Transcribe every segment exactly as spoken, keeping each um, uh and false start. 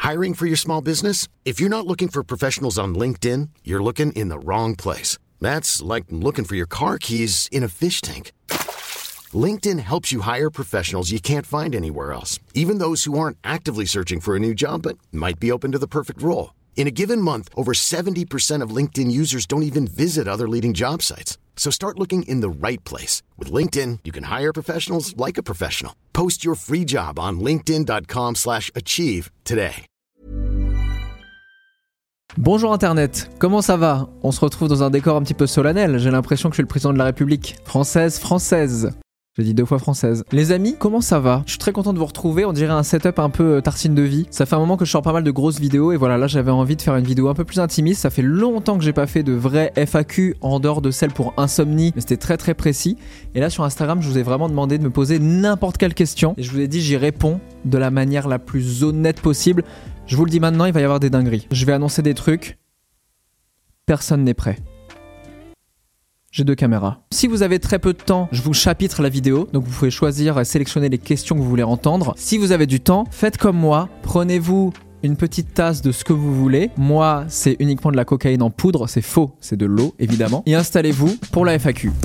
Hiring for your small business? If you're not looking for professionals on LinkedIn, you're looking in the wrong place. That's like looking for your car keys in a fish tank. LinkedIn helps you hire professionals you can't find anywhere else, even those who aren't actively searching for a new job but might be open to the perfect role. In a given month, over seventy percent of LinkedIn users don't even visit other leading job sites. So start looking in the right place. With LinkedIn, you can hire professionals like a professional. Post your free job on linkedin dot com slash achieve today. Bonjour Internet, comment ça va ? On se retrouve dans un décor un petit peu solennel, j'ai l'impression que je suis le président de la République. Française, française. J'ai dit deux fois française. Les amis, comment ça va ? Je suis très content de vous retrouver, on dirait un setup un peu tartine de vie. Ça fait un moment que je sors pas mal de grosses vidéos et voilà, là j'avais envie de faire une vidéo un peu plus intimiste. Ça fait longtemps que j'ai pas fait de vraie F A Q en dehors de celle pour insomnie, mais c'était très très précis. Et là sur Instagram, je vous ai vraiment demandé de me poser n'importe quelle question et je vous ai dit j'y réponds de la manière la plus honnête possible. Je vous le dis maintenant, il va y avoir des dingueries. Je vais annoncer des trucs. Personne n'est prêt. J'ai deux caméras. Si vous avez très peu de temps, je vous chapitre la vidéo. Donc vous pouvez choisir et sélectionner les questions que vous voulez entendre. Si vous avez du temps, faites comme moi. Prenez-vous une petite tasse de ce que vous voulez. Moi, c'est uniquement de la cocaïne en poudre. C'est faux, c'est de l'eau, évidemment. Et installez-vous pour la F A Q.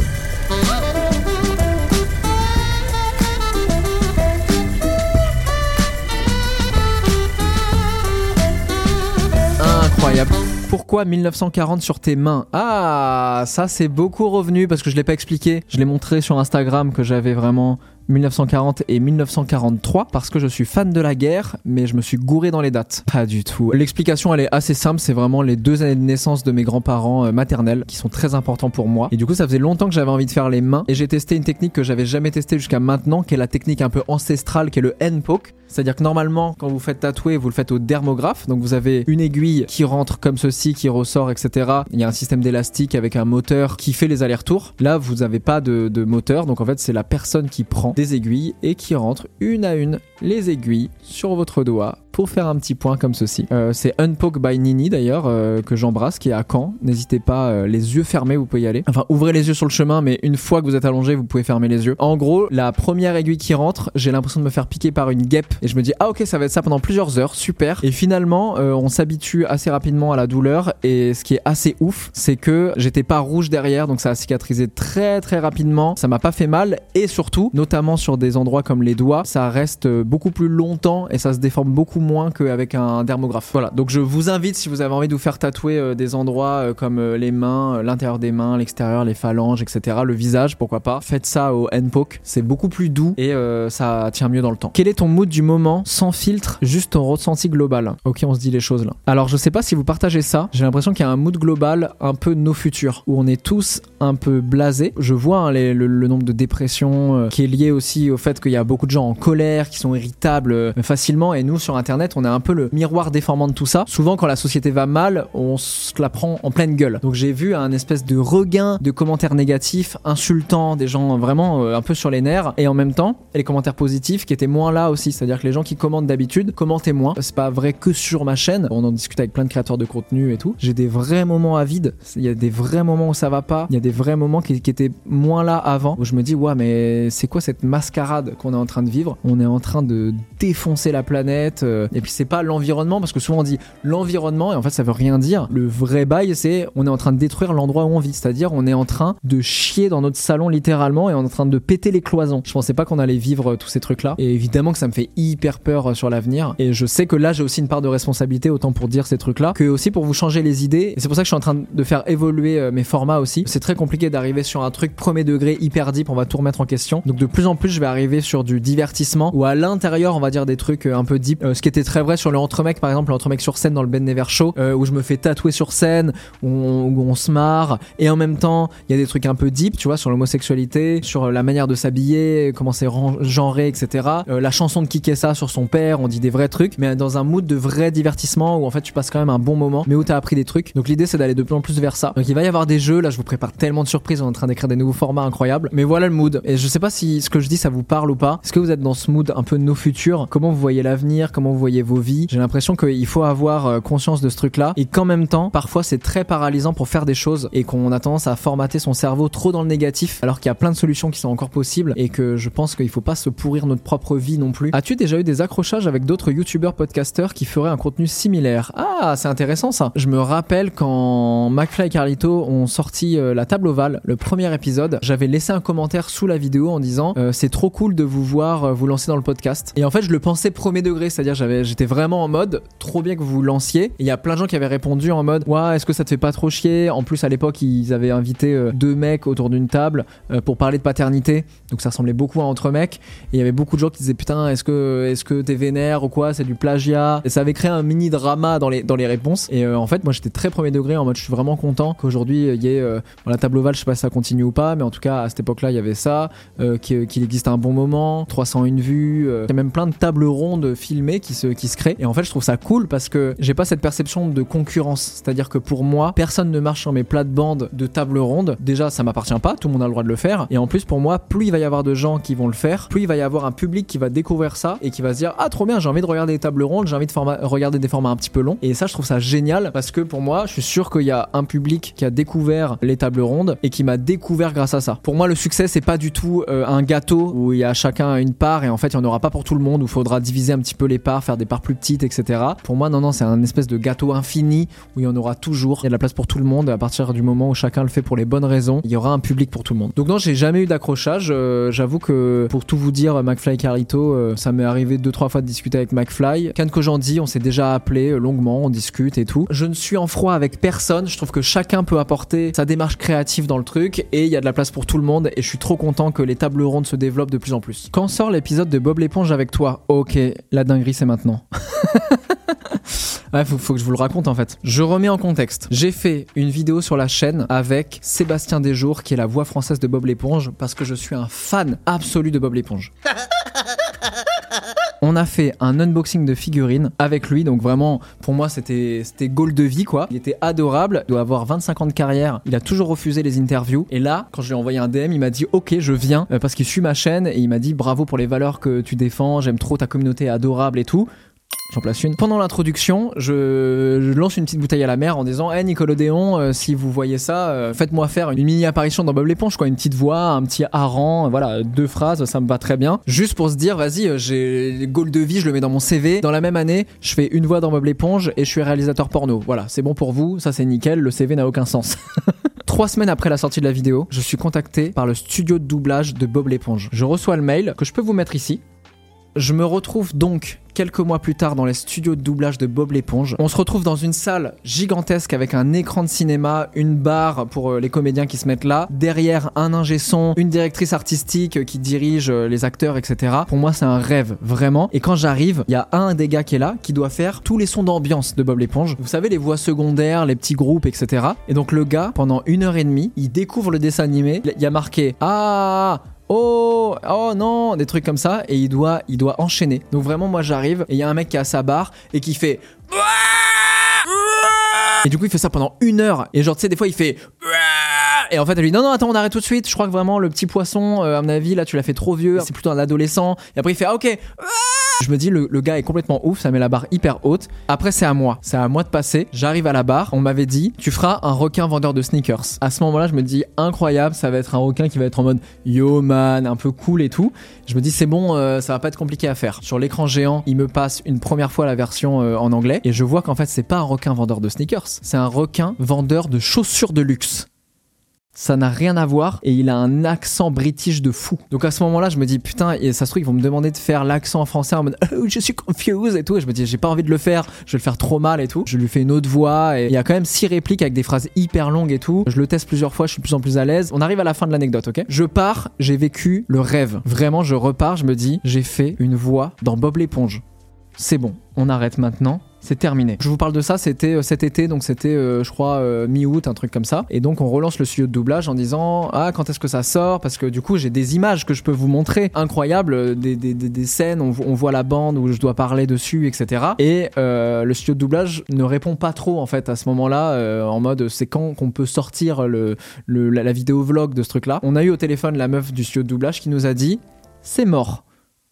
Incroyable. Pourquoi mille neuf cent quarante sur tes mains ? Ah, ça c'est beaucoup revenu parce que je l'ai pas expliqué. Je l'ai montré sur Instagram que j'avais vraiment mille neuf cent quarante et mille neuf cent quarante-trois parce que je suis fan de la guerre, mais je me suis gouré dans les dates. Pas du tout. L'explication elle est assez simple, c'est vraiment les deux années de naissance de mes grands-parents euh, maternels qui sont très importants pour moi. Et du coup ça faisait longtemps que j'avais envie de faire les mains et j'ai testé une technique que j'avais jamais testée jusqu'à maintenant, qui est la technique un peu ancestrale, qui est le hand poke. C'est-à-dire que normalement, quand vous faites tatouer, vous le faites au dermographe. Donc vous avez une aiguille qui rentre comme ceci, qui ressort, et cetera. Il y a un système d'élastique avec un moteur qui fait les allers-retours. Là, vous n'avez pas de, de moteur. Donc en fait, c'est la personne qui prend des aiguilles et qui rentre une à une les aiguilles sur votre doigt pour faire un petit point comme ceci. Euh, c'est Unpoke by Nini d'ailleurs, euh, que j'embrasse, qui est à Caen. N'hésitez pas, euh, les yeux fermés, vous pouvez y aller. Enfin, ouvrez les yeux sur le chemin, mais une fois que vous êtes allongé, vous pouvez fermer les yeux. En gros, la première aiguille qui rentre, j'ai l'impression de me faire piquer par une guêpe. Et je me dis, ah ok, ça va être ça pendant plusieurs heures, super. Et finalement, euh, on s'habitue assez rapidement à la douleur. Et ce qui est assez ouf, c'est que j'étais pas rouge derrière, donc ça a cicatrisé très très rapidement. Ça m'a pas fait mal. Et surtout, notamment sur des endroits comme les doigts, ça reste beaucoup plus longtemps et ça se déforme beaucoup moins qu'avec un dermographe. Voilà, donc je vous invite, si vous avez envie de vous faire tatouer euh, des endroits euh, comme euh, les mains, euh, l'intérieur des mains, l'extérieur, les phalanges, et cetera, le visage, pourquoi pas, faites ça au hand poke, c'est beaucoup plus doux et euh, ça tient mieux dans le temps. Quel est ton mood du moment, sans filtre, juste ton ressenti global ? Ok, on se dit les choses là. Alors je sais pas si vous partagez ça, j'ai l'impression qu'il y a un mood global un peu nos futurs, où on est tous un peu blasés. Je vois hein, les, le, le nombre de dépressions euh, qui est lié aussi au fait qu'il y a beaucoup de gens en colère, qui sont irritables euh, facilement, et nous sur internet on est un peu le miroir déformant de tout ça. Souvent quand la société va mal, on se la prend en pleine gueule. Donc j'ai vu un espèce de regain de commentaires négatifs, insultants, des gens vraiment euh, un peu sur les nerfs, et en même temps les commentaires positifs qui étaient moins là aussi, c'est-à-dire que les gens qui commentent d'habitude commentaient moins. C'est pas vrai que sur ma chaîne, on en discute avec plein de créateurs de contenu et tout. J'ai des vrais moments à vide, il y a des vrais moments où ça va pas, il y a des vrais moments qui, qui étaient moins là avant, où je me dis ouais mais c'est quoi cette mascarade qu'on est en train de vivre ? On est en train de défoncer la planète, euh, et puis c'est pas l'environnement, parce que souvent on dit l'environnement et en fait ça veut rien dire. Le vrai bail c'est on est en train de détruire l'endroit où on vit, c'est-à-dire on est en train de chier dans notre salon littéralement et on est en train de péter les cloisons. Je pensais pas qu'on allait vivre tous ces trucs là et évidemment que ça me fait hyper peur sur l'avenir, et je sais que là j'ai aussi une part de responsabilité, autant pour dire ces trucs là que aussi pour vous changer les idées, et c'est pour ça que je suis en train de faire évoluer mes formats aussi. C'est très compliqué d'arriver sur un truc premier degré hyper deep, on va tout remettre en question, donc de plus en plus je vais arriver sur du divertissement ou à l'intérieur on va dire des trucs un peu deep, euh, ce qui était très vrai sur le Entremec par exemple, le Entremec sur scène dans le Ben Never Show, euh, où je me fais tatouer sur scène, où on, où on se marre, et en même temps il y a des trucs un peu deep, tu vois, sur l'homosexualité, sur la manière de s'habiller, comment c'est genré, et cetera. Euh, la chanson de Kikessa sur son père, on dit des vrais trucs, mais dans un mood de vrai divertissement où en fait tu passes quand même un bon moment, mais où t'as appris des trucs. Donc l'idée c'est d'aller de plus en plus vers ça. Donc il va y avoir des jeux, là je vous prépare tellement de surprises, on est en train d'écrire des nouveaux formats incroyables, mais voilà le mood. Et je sais pas si ce que je dis ça vous parle ou pas. Est-ce que vous êtes dans ce mood un peu de nos futurs ? Comment vous voyez l'avenir ? Comment vous voyez vos vies. J'ai l'impression qu'il faut avoir conscience de ce truc-là et qu'en même temps, parfois c'est très paralysant pour faire des choses et qu'on a tendance à formater son cerveau trop dans le négatif alors qu'il y a plein de solutions qui sont encore possibles et que je pense qu'il faut pas se pourrir notre propre vie non plus. As-tu déjà eu des accrochages avec d'autres youtubeurs podcasteurs qui feraient un contenu similaire? Ah, c'est intéressant ça. Je me rappelle quand McFly et Carlito ont sorti euh, la table ovale, le premier épisode, j'avais laissé un commentaire sous la vidéo en disant euh, c'est trop cool de vous voir euh, vous lancer dans le podcast. Et en fait, je le pensais premier degré, c'est-à-dire j'avais, j'étais vraiment en mode trop bien que vous vous lanciez. Et il y a plein de gens qui avaient répondu en mode ouais, est-ce que ça te fait pas trop chier? En plus, à l'époque, ils avaient invité euh, deux mecs autour d'une table euh, pour parler de paternité. Donc ça ressemblait beaucoup à Entre mecs. Et il y avait beaucoup de gens qui disaient putain, est-ce que, est-ce que t'es vénère ou quoi? C'est du plagiat. Et ça avait créé un mini drama dans les, dans les réponses. Et euh, en fait, moi j'étais très premier degré en mode je suis vraiment content qu'aujourd'hui il y ait euh, bon, la table ovale, je sais pas si ça continue ou pas, mais en tout cas à cette époque-là il y avait ça, euh, qu'il, qu'il existe un bon moment, trois cent un vues, euh, il y a même plein de tables rondes filmées qui se, qui se créent. Et en fait, je trouve ça cool parce que j'ai pas cette perception de concurrence. C'est-à-dire que pour moi, personne ne marche sur mes plates-bandes de table ronde. Déjà, ça m'appartient pas, tout le monde a le droit de le faire. Et en plus, pour moi, plus il va y avoir de gens qui vont le faire, plus il va y avoir un public qui va découvrir ça et qui va se dire ah trop bien, j'ai envie de regarder des tables rondes, j'ai envie de forma- regarder des formats un petit peu longs. Et ça, je trouve ça génial parce que pour moi, je suis sûr qu'il y a un public qui a découvert les tables rondes et qui m'a découvert grâce à ça. Pour moi, le succès, c'est pas du tout euh, un gâteau où il y a chacun une part et en fait, il y en aura pas pour tout le monde, où il faudra diviser un petit peu les parts, faire des parts plus petites, et cetera. Pour moi, non, non, c'est un espèce de gâteau infini où il y en aura toujours. Il y a de la place pour tout le monde à partir du moment où chacun le fait pour les bonnes raisons. Il y aura un public pour tout le monde. Donc non, j'ai jamais eu d'accrochage. Euh, j'avoue que pour tout vous dire, McFly et Carlito, euh, ça m'est arrivé deux trois fois de discuter avec McFly. Quand que j'en dis, on s'est déjà appelé euh, longuement, on discute et tout. Je ne suis en froid avec personne. Je trouve que chacun peut apporter sa démarche créative dans le truc et il y a de la place pour tout le monde. Et je suis trop content que les tables rondes se développent de plus en plus. Quand sort l'épisode de Bob l'éponge avec toi? Ok, la dinguerie c'est maintenant. Ouais, faut, faut que je vous le raconte en fait. Je remets en contexte. J'ai fait une vidéo sur la chaîne avec Sébastien Desjours, qui est la voix française de Bob l'éponge, parce que je suis un fan absolu de Bob l'éponge. On a fait un unboxing de figurines avec lui, donc vraiment, pour moi, c'était, c'était goal de vie, quoi. Il était adorable, il doit avoir vingt-cinq ans de carrière, il a toujours refusé les interviews. Et là, quand je lui ai envoyé un D M, il m'a dit « Ok, je viens euh, », parce qu'il suit ma chaîne, et il m'a dit « Bravo pour les valeurs que tu défends, j'aime trop ta communauté adorable et tout ». J'en place une. Pendant l'introduction, je, je lance une petite bouteille à la mer en disant « Hey Nickelodeon, euh, si vous voyez ça, euh, faites-moi faire une mini apparition dans Bob l'éponge, quoi, une petite voix, un petit hareng, voilà, deux phrases, ça me va très bien. » Juste pour se dire, vas-y, euh, j'ai les goals de vie, je le mets dans mon C V. Dans la même année, je fais une voix dans Bob l'éponge et je suis réalisateur porno. Voilà, c'est bon pour vous, ça c'est nickel, le C V n'a aucun sens. Trois semaines après la sortie de la vidéo, je suis contacté par le studio de doublage de Bob l'éponge. Je reçois le mail que je peux vous mettre ici. Je me retrouve donc quelques mois plus tard dans les studios de doublage de Bob l'éponge. On se retrouve dans une salle gigantesque avec un écran de cinéma, une barre pour les comédiens qui se mettent là, derrière un ingé son, une directrice artistique qui dirige les acteurs, et cetera. Pour moi, c'est un rêve, vraiment. Et quand j'arrive, il y a un des gars qui est là, qui doit faire tous les sons d'ambiance de Bob l'éponge. Vous savez, les voix secondaires, les petits groupes, et cetera. Et donc le gars, pendant une heure et demie, il découvre le dessin animé. Il y a marqué « Ah !» Oh, oh non, des trucs comme ça, et il doit, il doit enchaîner. Donc vraiment, moi j'arrive et il y a un mec qui est à sa barre et qui fait. Et du coup, il fait ça pendant une heure. Et genre, tu sais, des fois, il fait. Et en fait, elle lui dit non, non, attends, on arrête tout de suite. Je crois que vraiment, le petit poisson, euh, à mon avis, là, tu l'as fait trop vieux. C'est plutôt un adolescent. Et après, il fait ah, ok. Je me dis, le, le gars est complètement ouf, ça met la barre hyper haute. Après, c'est à moi. C'est à moi de passer. J'arrive à la barre. On m'avait dit, tu feras un requin vendeur de sneakers. À ce moment-là, je me dis, incroyable, ça va être un requin qui va être en mode yo man, un peu cool et tout. Je me dis, c'est bon, euh, ça va pas être compliqué à faire. Sur l'écran géant, il me passe une première fois la version euh, en anglais. Et je vois qu'en fait, c'est pas un requin vendeur de sneakers. C'est un requin vendeur de chaussures de luxe. Ça n'a rien à voir et il a un accent british de fou. Donc à ce moment-là, je me dis putain, et ça se trouve ils vont me demander de faire l'accent français en mode oh, je suis confused et tout. Et je me dis j'ai pas envie de le faire, je vais le faire trop mal et tout. Je lui fais une autre voix et il y a quand même six répliques avec des phrases hyper longues et tout. Je le teste plusieurs fois, je suis de plus en plus à l'aise. On arrive à la fin de l'anecdote, ok ? Je pars, j'ai vécu le rêve. Vraiment, je repars, je me dis j'ai fait une voix dans Bob l'éponge. C'est bon, on arrête maintenant. C'est terminé. Je vous parle de ça, c'était euh, cet été, donc c'était, euh, je crois, euh, mi-août, un truc comme ça. Et donc, on relance le studio de doublage en disant « Ah, quand est-ce que ça sort ?» Parce que du coup, j'ai des images que je peux vous montrer. Incroyables, des, des, des, des scènes, on, on voit la bande où je dois parler dessus, et cetera. Et euh, le studio de doublage ne répond pas trop, en fait, à ce moment-là, euh, en mode « C'est quand qu'on peut sortir le, le, la, la vidéo vlog de ce truc-là ?» On a eu au téléphone la meuf du studio de doublage qui nous a dit « C'est mort. »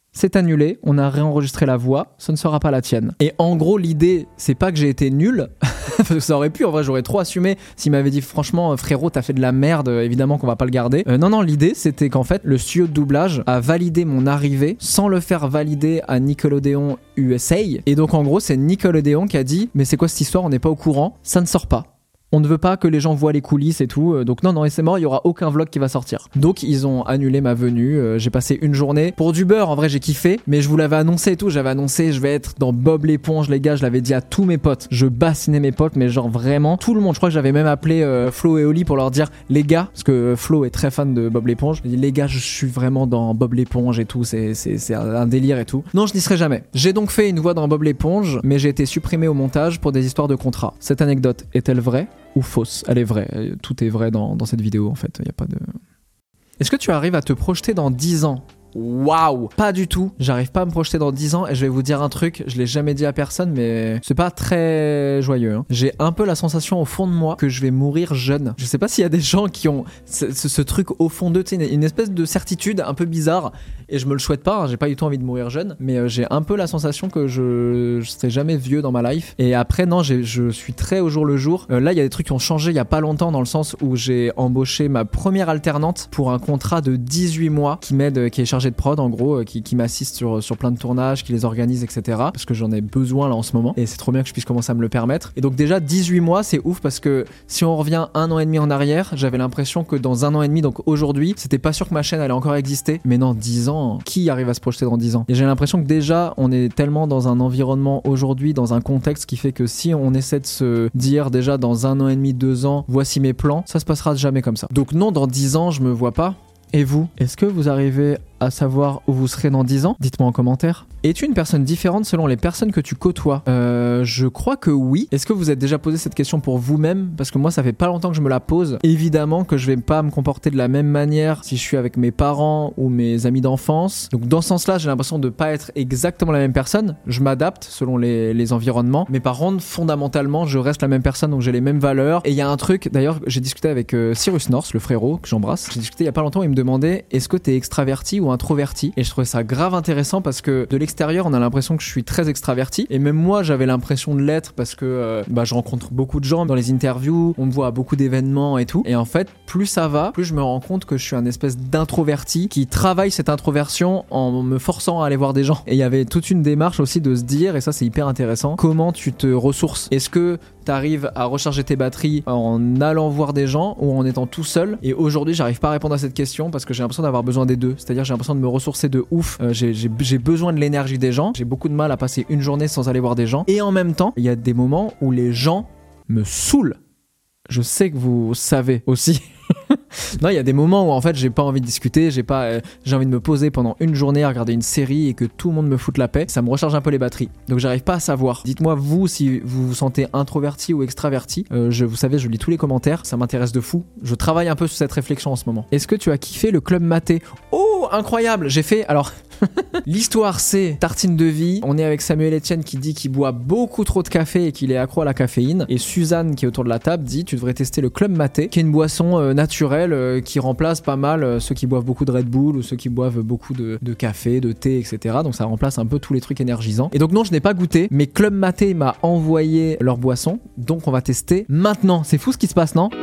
c'est annulé, on a réenregistré la voix, ce ne sera pas la tienne. Et en gros, l'idée, c'est pas que j'ai été nul, parce que ça aurait pu, en vrai, j'aurais trop assumé s'il m'avait dit, franchement, frérot, t'as fait de la merde, évidemment qu'on va pas le garder. Euh, non, non, l'idée, c'était qu'en fait, le studio de doublage a validé mon arrivée sans le faire valider à Nickelodeon U S A. Et donc, en gros, c'est Nickelodeon qui a dit, mais c'est quoi cette histoire, on n'est pas au courant, ça ne sort pas. On ne veut pas que les gens voient les coulisses et tout. Donc non, non, et c'est mort, il n'y aura aucun vlog qui va sortir. Donc ils ont annulé ma venue. Euh, j'ai passé une journée pour du beurre. En vrai, j'ai kiffé. Mais je vous l'avais annoncé et tout. J'avais annoncé, je vais être dans Bob l'éponge, les gars. Je l'avais dit à tous mes potes. Je bassinais mes potes, mais genre vraiment tout le monde. Je crois que j'avais même appelé euh, Flo et Oli pour leur dire, les gars, parce que Flo est très fan de Bob l'éponge. Il dit, les gars, je suis vraiment dans Bob l'éponge et tout. C'est, c'est, c'est un délire et tout. Non, je n'y serai jamais. J'ai donc fait une voix dans Bob l'éponge, mais j'ai été supprimé au montage pour des histoires de contrat. Cette anecdote est-elle vraie ou fausse? Elle est vraie. Tout est vrai dans, dans cette vidéo en fait. Il y a pas de... Est-ce que tu arrives à te projeter dans dix ans? Waouh! Pas du tout. J'arrive pas à me projeter dans dix ans et je vais vous dire un truc, je l'ai jamais dit à personne mais c'est pas très joyeux. Hein. J'ai un peu la sensation au fond de moi que je vais mourir jeune. Je sais pas s'il y a des gens qui ont ce, ce, ce truc au fond d'eux, tu sais, une, une espèce de certitude un peu bizarre et je me le souhaite pas, hein, j'ai pas du tout envie de mourir jeune mais euh, j'ai un peu la sensation que je, je serai jamais vieux dans ma life. Et après non, j'ai, je suis très au jour le jour. Euh, là il y a des trucs qui ont changé il y a pas longtemps dans le sens où j'ai embauché ma première alternante pour un contrat de dix-huit mois qui m'aide, qui est chargé de prod en gros, qui, qui m'assiste sur, sur plein de tournages, qui les organise, et cetera. Parce que j'en ai besoin là en ce moment et c'est trop bien que je puisse commencer à me le permettre. Et donc déjà dix-huit mois c'est ouf parce que si on revient un an et demi en arrière, j'avais l'impression que dans un an et demi, donc aujourd'hui, c'était pas sûr que ma chaîne allait encore exister. Mais non, dix ans, qui arrive à se projeter dans dix ans? Et j'ai l'impression que déjà on est tellement dans un environnement aujourd'hui, dans un contexte qui fait que si on essaie de se dire déjà dans un an et demi, deux ans, voici mes plans, ça se passera jamais comme ça. Donc non, dans dix ans je me vois pas. Et vous, est-ce que vous arrivez à savoir où vous serez dans dix ans? Dites-moi en commentaire. Es-tu une personne différente selon les personnes que tu côtoies? Euh, je crois que oui. Est-ce que vous êtes déjà posé cette question pour vous-même? Parce que moi, ça fait pas longtemps que je me la pose. Évidemment que je vais pas me comporter de la même manière si je suis avec mes parents ou mes amis d'enfance. Donc dans ce sens-là, j'ai l'impression de pas être exactement la même personne. Je m'adapte selon les, les environnements. Mais par contre, fondamentalement, je reste la même personne, donc j'ai les mêmes valeurs. Et il y a un truc, d'ailleurs, j'ai discuté avec euh, Cyrus North, le frérot, que j'embrasse. J'ai discuté il y a pas longtemps, il me demandait, est-ce que t'es extraverti ou introverti? Et je trouvais ça grave intéressant parce que de l'extérieur on a l'impression que je suis très extraverti et même moi j'avais l'impression de l'être parce que euh, bah, je rencontre beaucoup de gens dans les interviews, on me voit à beaucoup d'événements et tout, et en fait plus ça va, plus je me rends compte que je suis un espèce d'introverti qui travaille cette introversion en me forçant à aller voir des gens. Et il y avait toute une démarche aussi de se dire, et ça c'est hyper intéressant, comment tu te ressources. Est-ce que t'arrives à recharger tes batteries en allant voir des gens ou en étant tout seul? Et aujourd'hui j'arrive pas à répondre à cette question parce que j'ai l'impression d'avoir besoin des deux, c'est-à-dire j'ai l'impression de me ressourcer de ouf. euh, j'ai, j'ai, j'ai besoin de l'énergie des gens, j'ai beaucoup de mal à passer une journée sans aller voir des gens, et en même temps il y a des moments où les gens me saoulent. Je sais que vous savez aussi. Non, il y a des moments où en fait j'ai pas envie de discuter, j'ai pas, euh, j'ai envie de me poser pendant une journée à regarder une série et que tout le monde me foute la paix. Ça me recharge un peu les batteries. Donc j'arrive pas à savoir. Dites-moi vous si vous vous sentez introverti ou extraverti. Euh, je, vous savez, je lis tous les commentaires, ça m'intéresse de fou. Je travaille un peu sur cette réflexion en ce moment. Est-ce que tu as kiffé le club maté? Oh, incroyable! J'ai fait alors. L'histoire c'est tartine de vie. On est avec Samuel Etienne qui dit qu'il boit beaucoup trop de café et qu'il est accro à la caféine. Et Suzanne qui est autour de la table dit tu devrais tester le club maté, qui est une boisson euh, naturelle euh, qui remplace pas mal euh, ceux qui boivent beaucoup de Red Bull ou ceux qui boivent beaucoup de, de café, de thé, et cetera. Donc ça remplace un peu tous les trucs énergisants. Et donc non, je n'ai pas goûté, mais Club Maté m'a envoyé leur boisson. Donc on va tester maintenant. C'est fou ce qui se passe, non?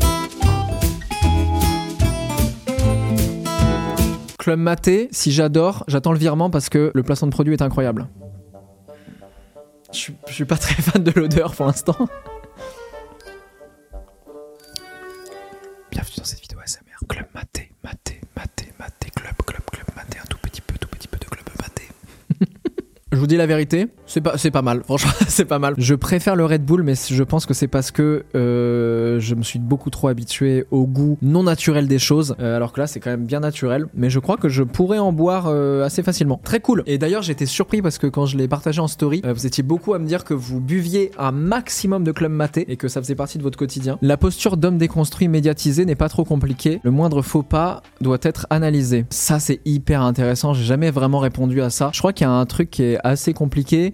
Club Maté, si j'adore, j'attends le virement parce que le placement de produit est incroyable. Je suis, je suis pas très fan de l'odeur pour l'instant. Bienvenue dans cette vidéo A S M R. Club Maté, Maté, Maté, Maté, Club, Club, Club Maté, un tout petit peu, tout petit peu de Club Maté. Je vous dis la vérité, c'est pas, c'est pas mal, franchement c'est pas mal. Je préfère le Red Bull, mais je pense que c'est parce que euh, je me suis beaucoup trop habitué au goût non naturel des choses, euh, alors que là c'est quand même bien naturel, mais je crois que je pourrais en boire euh, assez facilement. Très cool. Et d'ailleurs j'étais surpris parce que quand je l'ai partagé en story, euh, vous étiez beaucoup à me dire que vous buviez un maximum de Club Maté et que ça faisait partie de votre quotidien. La posture d'homme déconstruit médiatisé n'est pas trop compliquée, le moindre faux pas doit être analysé. Ça c'est hyper intéressant, j'ai jamais vraiment répondu à ça. Je crois qu'il y a un truc qui est assez compliqué, ou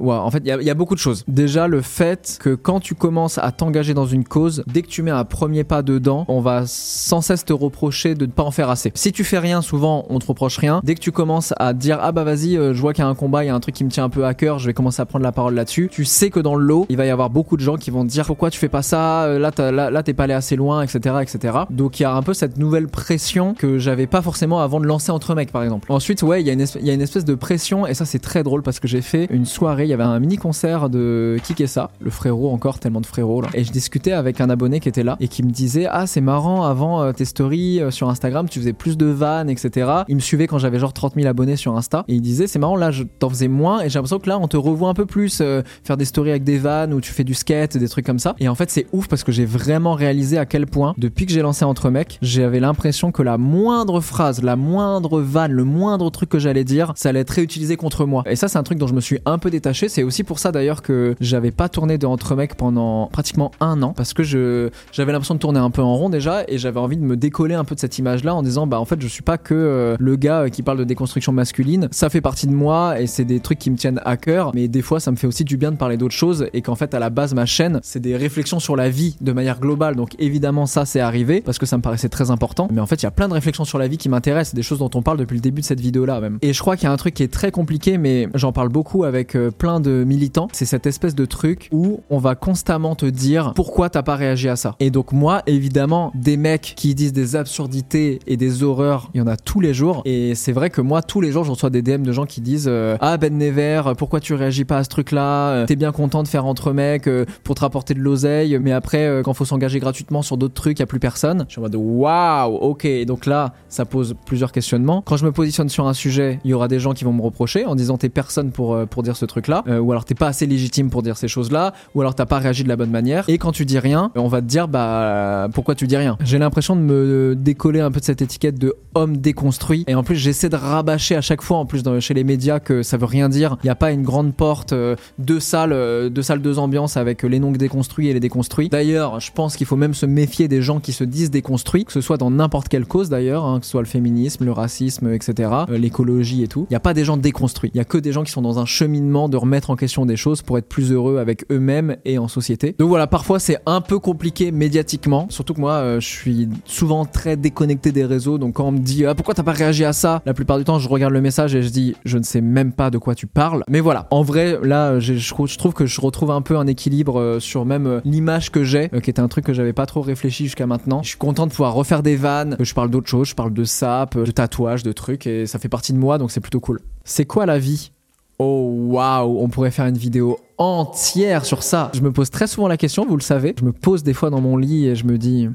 Ouais, en fait, il y, y a beaucoup de choses. Déjà, le fait que quand tu commences à t'engager dans une cause, dès que tu mets un premier pas dedans, on va sans cesse te reprocher de ne pas en faire assez. Si tu fais rien, souvent, on te reproche rien. Dès que tu commences à dire ah bah vas-y, euh, je vois qu'il y a un combat, il y a un truc qui me tient un peu à cœur, je vais commencer à prendre la parole là-dessus. Tu sais que dans le lot, il va y avoir beaucoup de gens qui vont te dire pourquoi tu fais pas ça, là, t'as, là, là t'es pas allé assez loin, et cetera, et cetera. Donc il y a un peu cette nouvelle pression que j'avais pas forcément avant de lancer Entre Mecs, par exemple. Ensuite, ouais, il y a une espèce, il y a une espèce de pression, et ça c'est très drôle parce que j'ai fait une soirée, il y avait un mini concert de Kikessa, le frérot, encore tellement de frérots là. Et je discutais avec un abonné qui était là et qui me disait ah c'est marrant, avant euh, tes stories euh, sur Instagram tu faisais plus de vannes, et cetera. Il me suivait quand j'avais genre trente mille abonnés sur Insta et il disait c'est marrant, là je t'en faisais moins et j'ai l'impression que là on te revoit un peu plus euh, faire des stories avec des vannes où tu fais du skate, des trucs comme ça. Et en fait c'est ouf parce que j'ai vraiment réalisé à quel point depuis que j'ai lancé Entre Mecs, j'avais l'impression que la moindre phrase, la moindre vanne, le moindre truc que j'allais dire, ça allait être réutilisé contre moi. Et ça c'est un truc dont je me suis un peu détaché. C'est aussi pour ça d'ailleurs que j'avais pas tourné de Entre Mecs pendant pratiquement un an parce que je, j'avais l'impression de tourner un peu en rond déjà et j'avais envie de me décoller un peu de cette image là en disant bah en fait je suis pas que euh, le gars qui parle de déconstruction masculine, ça fait partie de moi et c'est des trucs qui me tiennent à cœur, mais des fois ça me fait aussi du bien de parler d'autres choses et qu'en fait à la base ma chaîne c'est des réflexions sur la vie de manière globale, donc évidemment ça c'est arrivé parce que ça me paraissait très important, mais en fait il y a plein de réflexions sur la vie qui m'intéressent, des choses dont on parle depuis le début de cette vidéo là même. Et je crois qu'il y a un truc qui est très compliqué, mais j'en parle beaucoup avec euh, plein de militants, c'est cette espèce de truc où on va constamment te dire pourquoi t'as pas réagi à ça. Et donc moi évidemment des mecs qui disent des absurdités et des horreurs, il y en a tous les jours, et c'est vrai que moi tous les jours je reçois des D M de gens qui disent euh, ah Ben Never, pourquoi tu réagis pas à ce truc là, t'es bien content de faire Entre Mecs euh, pour te rapporter de l'oseille, mais après euh, quand faut s'engager gratuitement sur d'autres trucs y a plus personne. Je suis en mode waouh, ok, et donc là ça pose plusieurs questionnements. Quand je me positionne sur un sujet, il y aura des gens qui vont me reprocher en disant t'es personne pour, euh, pour dire ce truc là, euh, ou alors t'es pas assez légitime pour dire ces choses là, ou alors t'as pas réagi de la bonne manière, et quand tu dis rien on va te dire bah pourquoi tu dis rien. J'ai l'impression de me décoller un peu de cette étiquette de homme déconstruit, et en plus j'essaie de rabâcher à chaque fois en plus dans, chez les médias que ça veut rien dire, il n'y a pas une grande porte, euh, deux salles euh, deux salles deux ambiances avec les non déconstruits et les déconstruits. D'ailleurs je pense qu'il faut même se méfier des gens qui se disent déconstruits, que ce soit dans n'importe quelle cause d'ailleurs, hein, que ce soit le féminisme, le racisme, etc., euh, l'écologie et tout. Il n'y a pas des gens déconstruits, il y a que des gens qui sont dans un cheminement de remettre en question des choses pour être plus heureux avec eux-mêmes et en société. Donc voilà, parfois c'est un peu compliqué médiatiquement, surtout que moi euh, je suis souvent très déconnecté des réseaux, donc quand on me dit ah, pourquoi t'as pas réagi à ça, la plupart du temps je regarde le message et je dis je ne sais même pas de quoi tu parles. Mais voilà, en vrai là je, je trouve que je retrouve un peu un équilibre euh, sur même euh, l'image que j'ai, euh, qui était un truc que j'avais pas trop réfléchi jusqu'à maintenant. Je suis content de pouvoir refaire des vannes, que je parle d'autres choses, je parle de sap, de tatouages, de trucs, et ça fait partie de moi, donc c'est plutôt cool. C'est quoi la vie ? Oh waouh, on pourrait faire une vidéo entière sur ça. Je me pose très souvent la question, vous le savez. Je me pose des fois dans mon lit et je me dis...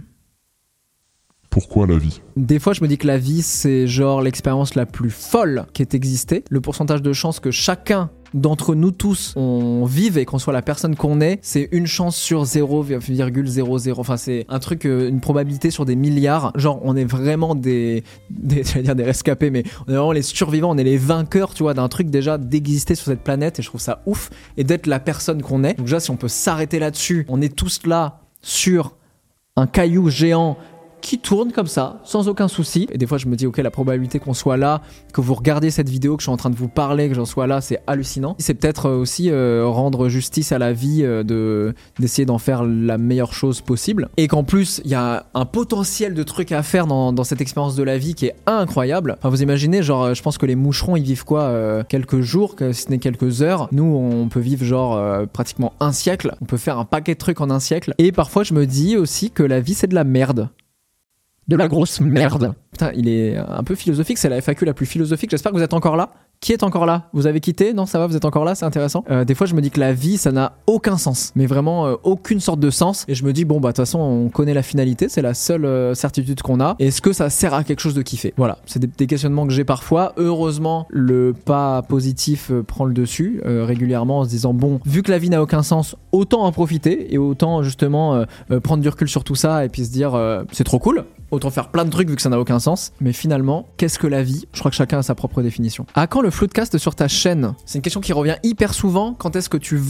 Pourquoi la vie ? Des fois, je me dis que la vie, c'est genre l'expérience la plus folle qui ait existé. Le pourcentage de chances que chacun d'entre nous tous on vive et qu'on soit la personne qu'on est, c'est une chance sur zéro virgule zéro zéro. Enfin, c'est un truc, une probabilité sur des milliards. Genre, on est vraiment des, des j'allais dire des rescapés, mais on est vraiment les survivants, on est les vainqueurs, tu vois, d'un truc déjà d'exister sur cette planète, et je trouve ça ouf, et d'être la personne qu'on est. Donc déjà, si on peut s'arrêter là-dessus, on est tous là sur un caillou géant qui tourne comme ça, sans aucun souci. Et des fois, je me dis, ok, la probabilité qu'on soit là, que vous regardiez cette vidéo, que je suis en train de vous parler, que j'en sois là, c'est hallucinant. C'est peut-être aussi euh, rendre justice à la vie, euh, de, d'essayer d'en faire la meilleure chose possible. Et qu'en plus, il y a un potentiel de trucs à faire dans, dans cette expérience de la vie qui est incroyable. Enfin, vous imaginez, genre, je pense que les moucherons, ils vivent quoi, euh, quelques jours, que, si ce n'est quelques heures. Nous, on peut vivre genre euh, pratiquement un siècle. On peut faire un paquet de trucs en un siècle. Et parfois, je me dis aussi que la vie, c'est de la merde. De la grosse merde. Putain, il est un peu philosophique, c'est la F A Q la plus philosophique. J'espère que vous êtes encore là. Qui est encore là ? Vous avez quitté ? Non, ça va, vous êtes encore là, c'est intéressant. Euh, des fois, je me dis que la vie, ça n'a aucun sens. Mais vraiment, euh, aucune sorte de sens. Et je me dis, bon, bah, de toute façon, on connaît la finalité, c'est la seule euh, certitude qu'on a. Est-ce que ça sert à quelque chose de kiffer ? Voilà, c'est des, des questionnements que j'ai parfois. Heureusement, le pas positif euh, prend le dessus euh, régulièrement en se disant, bon, vu que la vie n'a aucun sens, autant en profiter et autant justement euh, euh, prendre du recul sur tout ça et puis se dire, euh, c'est trop cool. Autant faire plein de trucs vu que ça n'a aucun sens. Mais finalement, qu'est-ce que la vie ? Je crois que chacun a sa propre définition. À quand le Floodcast sur ta chaîne ? C'est une question qui revient hyper souvent. Quand est-ce que tu vas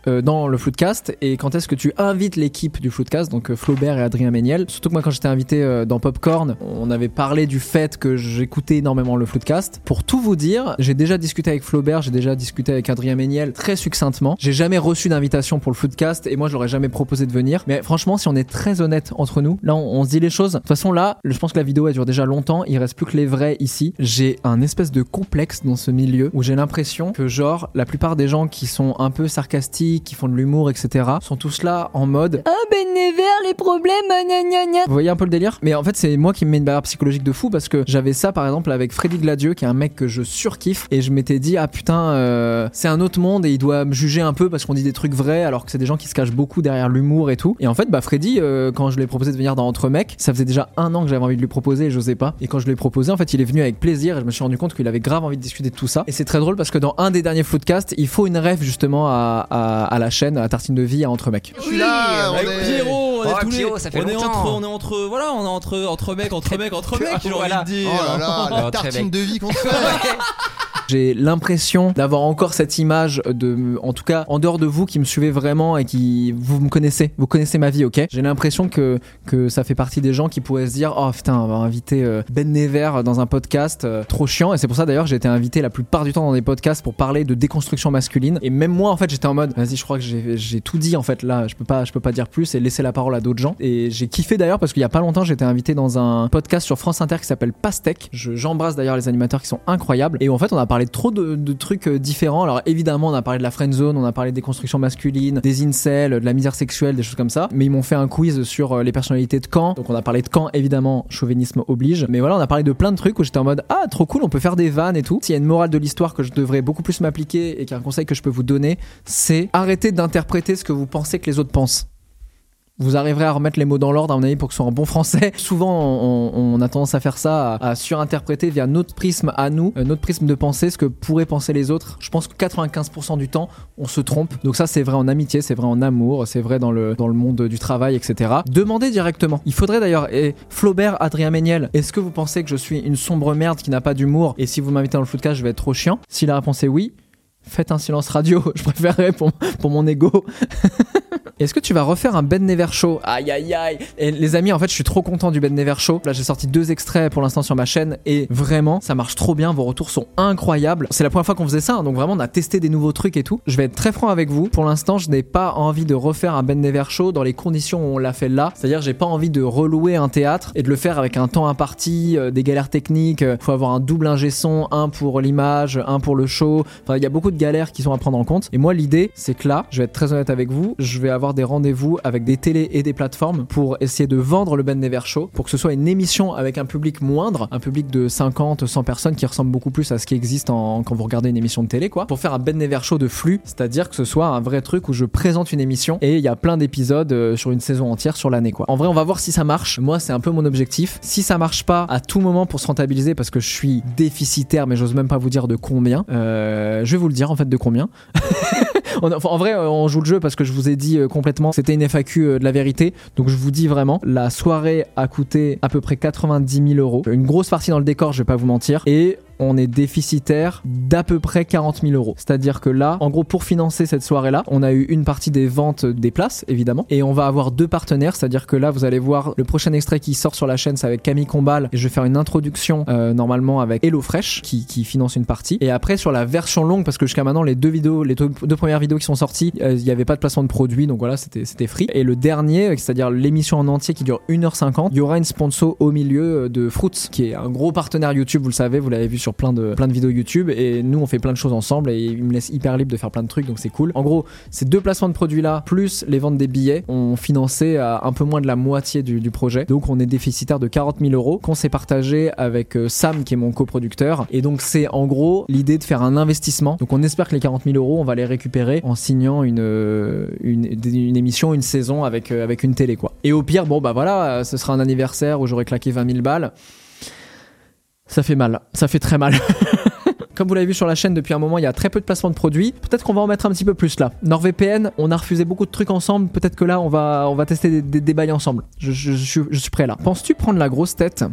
euh, dans le Floodcast et quand est-ce que tu invites l'équipe du Floodcast, donc euh, Flaubert et Adrien Méniel. Surtout que moi, quand j'étais invité euh, dans Popcorn, on avait parlé du fait que j'écoutais énormément le Floodcast. Pour tout vous dire, j'ai déjà discuté avec Flaubert, j'ai déjà discuté avec Adrien Méniel très succinctement. J'ai jamais reçu d'invitation pour le Floodcast et moi, je leur ai jamais proposé de venir. Mais franchement, si on est très honnête entre nous, là, on, on se dit les choses. De toute façon, là, je pense que la vidéo, elle dure déjà longtemps. Il reste plus que les vrais ici. J'ai un espèce de complexe dans ce milieu où j'ai l'impression que, genre, la plupart des gens qui sont un peu sarcastiques, qui font de l'humour, et cetera, sont tous là en mode « Ah, Ben Nevers, les problèmes, gna gna gna ». Vous voyez un peu le délire ? Mais en fait, c'est moi qui me mets une barrière psychologique de fou parce que j'avais ça, par exemple, avec Freddy Gladieux, qui est un mec que je surkiffe. Et je m'étais dit « Ah putain, euh, c'est un autre monde et il doit me juger un peu parce qu'on dit des trucs vrais alors que c'est des gens qui se cachent beaucoup derrière l'humour et tout. » Et en fait, bah Freddy, euh, quand je lui ai proposé de venir dans Entre Mecs, ça faisait déjà un an que j'avais envie de lui proposer et j'osais pas. Et quand je lui ai proposé, en fait, il est venu avec plaisir et je me suis rendu compte qu'il avait grave envie de discuter de tout ça. Et c'est très drôle parce que dans un des derniers Floodcasts, il faut une ref justement à, à, à la chaîne, à Tartine de Vie, à Entre Mecs. Je suis là, avec on est... Pierrot, on est Oh, tous les... Pierrot, ça fait on est longtemps. entre, on est entre, voilà, on est entre, entre mecs, entre mecs, entre mecs, j'ai Voilà. envie de dire. Oh là là, la Oh, très tartine mec. de vie qu'on te fait. J'ai l'impression d'avoir encore cette image de, en tout cas, en dehors de vous qui me suivez vraiment et qui, vous me connaissez, vous connaissez ma vie, ok? J'ai l'impression que, que ça fait partie des gens qui pourraient se dire, oh putain, on va inviter euh, Ben Nevers dans un podcast, euh, trop chiant. Et c'est pour ça d'ailleurs, j'ai été invité la plupart du temps dans des podcasts pour parler de déconstruction masculine. Et même moi, en fait, j'étais en mode, vas-y, je crois que j'ai, j'ai tout dit, en fait, là, je peux pas, je peux pas dire plus et laisser la parole à d'autres gens. Et j'ai kiffé d'ailleurs parce qu'il y a pas longtemps, j'ai été invité dans un podcast sur France Inter qui s'appelle Pastèque. Je, j'embrasse d'ailleurs les animateurs qui sont incroyables. Et en fait, on a parlé de trop de, de trucs différents. Alors évidemment, on a parlé de la friendzone, on a parlé des constructions masculines, des incels, de la misère sexuelle, des choses comme ça. Mais ils m'ont fait un quiz sur les personnalités de Caen. Donc on a parlé de Caen, évidemment, chauvinisme oblige. Mais voilà, on a parlé de plein de trucs où j'étais en mode, ah, trop cool, on peut faire des vannes et tout. S'il y a une morale de l'histoire que je devrais beaucoup plus m'appliquer et qu'il y a un conseil que je peux vous donner, c'est arrêter d'interpréter ce que vous pensez que les autres pensent. Vous arriverez à remettre les mots dans l'ordre, à mon avis, pour que ce soit en bon français. Souvent, on, on a tendance à faire ça, à, à surinterpréter via notre prisme à nous, notre prisme de pensée, ce que pourraient penser les autres. Je pense que quatre-vingt-quinze pour cent du temps, on se trompe. Donc ça, c'est vrai en amitié, c'est vrai en amour, c'est vrai dans le, dans le monde du travail, et cetera. Demandez directement. Il faudrait d'ailleurs, et Flaubert, Adrien Méniel, est-ce que vous pensez que je suis une sombre merde qui n'a pas d'humour et si vous m'invitez dans le Floodcast, je vais être trop chiant? Si la réponse est oui, faites un silence radio, je préférerais pour, pour mon ego. Est-ce que tu vas refaire un Ben Nevers show? Aïe aïe aïe. Et les amis, en fait, je suis trop content du Ben Nevers show. Là, j'ai sorti deux extraits pour l'instant sur ma chaîne et vraiment, ça marche trop bien. Vos retours sont incroyables. C'est la première fois qu'on faisait ça, hein, donc vraiment, on a testé des nouveaux trucs et tout. Je vais être très franc avec vous. Pour l'instant, je n'ai pas envie de refaire un Ben Nevers show dans les conditions où on l'a fait là. C'est-à-dire, j'ai pas envie de relouer un théâtre et de le faire avec un temps imparti, euh, des galères techniques. Euh, faut avoir un double ingé son, un pour l'image, un pour le show. Enfin, il y a beaucoup de galères qui sont à prendre en compte. Et moi, l'idée, c'est que là, je vais être très honnête avec vous, je vais avoir des rendez-vous avec des télés et des plateformes pour essayer de vendre le Ben Nevers Show, pour que ce soit une émission avec un public moindre, un public de cinquante, cent personnes qui ressemble beaucoup plus à ce qui existe en, quand vous regardez une émission de télé, quoi, pour faire un Ben Nevers Show de flux, c'est-à-dire que ce soit un vrai truc où je présente une émission et il y a plein d'épisodes euh, sur une saison entière sur l'année, quoi. En vrai, on va voir si ça marche. Moi, c'est un peu mon objectif. Si ça marche pas, à tout moment pour se rentabiliser, parce que je suis déficitaire, mais j'ose même pas vous dire de combien, euh, je vais vous le dire en fait de combien. On, enfin, en vrai, on joue le jeu parce que je vous ai dit euh, complètement, c'était une F A Q euh, de la vérité. Donc je vous dis vraiment, la soirée a coûté à peu près quatre-vingt-dix mille euros. Une grosse partie dans le décor, je vais pas vous mentir. Et on est déficitaire d'à peu près quarante mille euros. C'est-à-dire que là, en gros, pour financer cette soirée-là, on a eu une partie des ventes des places, évidemment, et on va avoir deux partenaires. C'est-à-dire que là, vous allez voir le prochain extrait qui sort sur la chaîne, c'est avec Camille Combal, et je vais faire une introduction euh, normalement avec HelloFresh qui, qui finance une partie. Et après, sur la version longue, parce que jusqu'à maintenant, les deux vidéos, les deux, deux premières vidéos qui sont sorties, il euh, n'y avait pas de placement de produit, donc voilà, c'était, c'était free. Et le dernier, c'est-à-dire l'émission en entier qui dure une heure cinquante, il y aura une sponsor au milieu de Fruits, qui est un gros partenaire YouTube, vous le savez, vous l'avez vu sur plein de plein de vidéos YouTube, et nous on fait plein de choses ensemble et il me laisse hyper libre de faire plein de trucs, donc c'est cool. En gros, ces deux placements de produits là plus les ventes des billets ont financé à un peu moins de la moitié du, du projet, donc on est déficitaire de quarante mille euros qu'on s'est partagé avec euh, Sam qui est mon coproducteur, et donc c'est en gros l'idée de faire un investissement. Donc on espère que les quarante mille euros on va les récupérer en signant une, une, une émission, une saison avec, euh, avec une télé, quoi. Et au pire, bon bah voilà, ce sera un anniversaire où j'aurai claqué vingt mille balles. Ça fait mal, ça fait très mal. Comme vous l'avez vu sur la chaîne depuis un moment, il y a très peu de placements de produits. Peut-être qu'on va en mettre un petit peu plus là. NordVPN, on a refusé beaucoup de trucs ensemble. Peut-être que là, on va, on va tester des, des, des bails ensemble. Je, je, je, suis, je suis prêt là. Penses-tu prendre la grosse tête?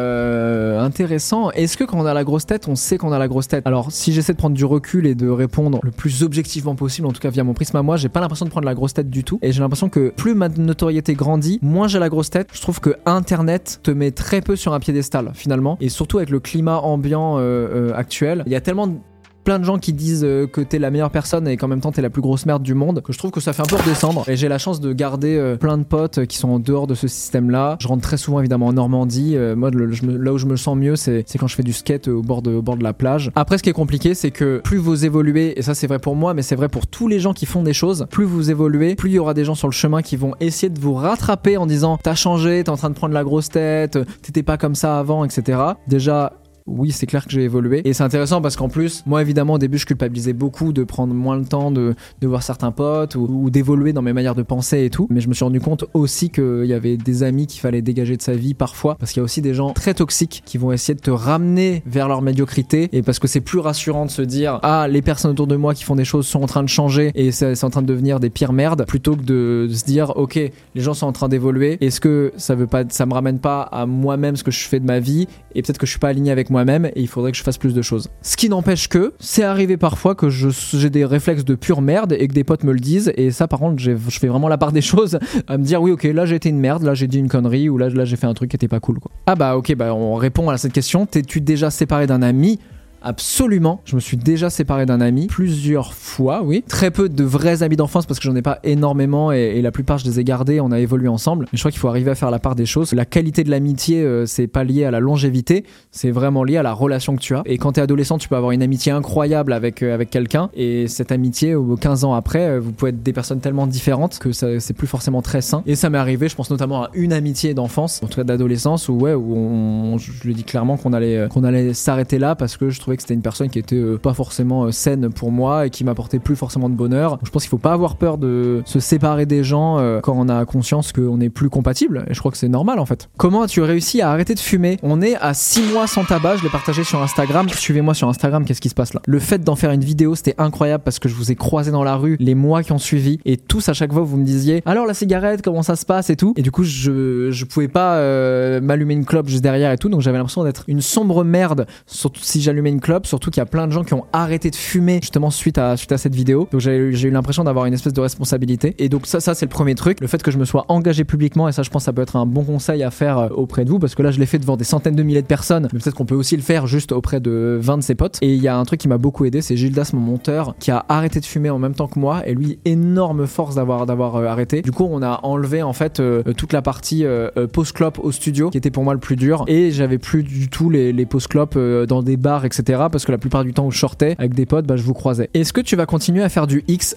Euh, intéressant. Est-ce que quand on a la grosse tête, on sait qu'on a la grosse tête? Alors, si j'essaie de prendre du recul et de répondre le plus objectivement possible, en tout cas via mon prisme à moi, j'ai pas l'impression de prendre la grosse tête du tout. Et j'ai l'impression que plus ma notoriété grandit, moins j'ai la grosse tête. Je trouve que Internet te met très peu sur un piédestal finalement. Et surtout avec le climat ambiant euh, euh, actuel, il y a tellement de plein de gens qui disent euh, que t'es la meilleure personne et qu'en même temps t'es la plus grosse merde du monde, que je trouve que ça fait un peu redescendre. Et j'ai la chance de garder euh, plein de potes qui sont en dehors de ce système-là. Je rentre très souvent évidemment en Normandie. Euh, moi, le, je me, là où je me sens mieux, c'est, c'est quand je fais du skate au bord, de, au bord de la plage. Après, ce qui est compliqué, c'est que plus vous évoluez, et ça c'est vrai pour moi, mais c'est vrai pour tous les gens qui font des choses, plus vous évoluez, plus il y aura des gens sur le chemin qui vont essayer de vous rattraper en disant t'as changé, t'es en train de prendre la grosse tête, t'étais pas comme ça avant, et cetera. Déjà, oui, c'est clair que j'ai évolué. Et c'est intéressant parce qu'en plus, moi évidemment au début je culpabilisais beaucoup de prendre moins le temps de, de voir certains potes ou, ou d'évoluer dans mes manières de penser et tout. Mais je me suis rendu compte aussi qu'il y avait des amis qu'il fallait dégager de sa vie parfois. Parce qu'il y a aussi des gens très toxiques qui vont essayer de te ramener vers leur médiocrité. Et parce que c'est plus rassurant de se dire ah, les personnes autour de moi qui font des choses sont en train de changer et c'est, c'est en train de devenir des pires merdes, plutôt que de, de se dire ok, les gens sont en train d'évoluer. Est-ce que ça veut pas, ça me ramène pas à moi-même ce que je fais de ma vie et peut-être que je suis pas aligné avec moi-même et il faudrait que je fasse plus de choses. Ce qui n'empêche que c'est arrivé parfois que je, j'ai des réflexes de pure merde et que des potes me le disent, et ça par contre j'ai, je fais vraiment la part des choses à me dire oui ok là j'ai été une merde, là j'ai dit une connerie ou là, là j'ai fait un truc qui était pas cool quoi. Ah bah ok, bah on répond à cette question. T'es-tu déjà séparé d'un ami? Absolument, je me suis déjà séparé d'un ami plusieurs fois, oui. Très peu de vrais amis d'enfance parce que j'en ai pas énormément et, et la plupart je les ai gardés, on a évolué ensemble. Mais je crois qu'il faut arriver à faire la part des choses. La qualité de l'amitié, euh, c'est pas lié à la longévité, c'est vraiment lié à la relation que tu as. Et quand t'es adolescent, tu peux avoir une amitié incroyable avec, euh, avec quelqu'un et cette amitié, euh, quinze ans après, euh, vous pouvez être des personnes tellement différentes que ça, c'est plus forcément très sain. Et ça m'est arrivé, je pense notamment à une amitié d'enfance, en tout cas d'adolescence, où ouais, où on, je lui dis clairement qu'on allait, euh, qu'on allait s'arrêter là parce que je trouvais que c'était une personne qui était euh, pas forcément euh, saine pour moi et qui m'apportait plus forcément de bonheur. Donc, je pense qu'il faut pas avoir peur de se séparer des gens euh, quand on a conscience qu'on est plus compatible, et je crois que c'est normal en fait. Comment as-tu réussi à arrêter de fumer? On est à six mois sans tabac, je l'ai partagé sur Instagram. Suivez-moi sur Instagram, qu'est-ce qui se passe là? Le fait d'en faire une vidéo, c'était incroyable parce que je vous ai croisé dans la rue les mois qui ont suivi et tous à chaque fois vous me disiez alors la cigarette, comment ça se passe et tout, et du coup je, je pouvais pas euh, m'allumer une clope juste derrière et tout, donc j'avais l'impression d'être une sombre merde, surtout si j'allumais une clope, surtout qu'il y a plein de gens qui ont arrêté de fumer justement suite à, suite à cette vidéo. Donc j'ai, j'ai eu l'impression d'avoir une espèce de responsabilité. Et donc ça, ça c'est le premier truc. Le fait que je me sois engagé publiquement, et ça je pense que ça peut être un bon conseil à faire auprès de vous, parce que là je l'ai fait devant des centaines de milliers de personnes, mais peut-être qu'on peut aussi le faire juste auprès de vingt de ses potes. Et il y a un truc qui m'a beaucoup aidé, c'est Gildas, mon monteur, qui a arrêté de fumer en même temps que moi, et lui, énorme force d'avoir, d'avoir euh, arrêté. Du coup on a enlevé en fait euh, toute la partie euh, post-clope au studio, qui était pour moi le plus dur, et j'avais plus du tout les, les post-clopes euh, dans des bars, et cetera. Parce que la plupart du temps où je sortais avec des potes, bah, je vous croisais. Est-ce que tu vas continuer à faire du X?